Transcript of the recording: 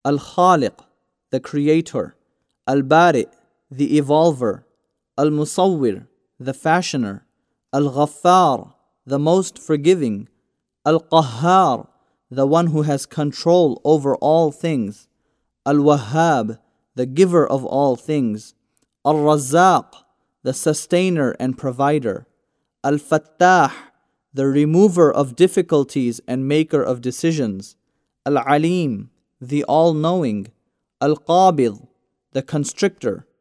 Al-Khaliq, the Creator. Al-Bari', the Evolver. Al-Musawwir, the Fashioner. Al-Ghaffar, the Most Forgiving. Al-Qahhar, the one who has control over all things. Al-Wahhab, the giver of all things. Al-Razzaq, the sustainer and provider. Al-Fattah, the remover of difficulties and maker of decisions. Al-Alim, the all-knowing. Al-Qabid, the constrictor.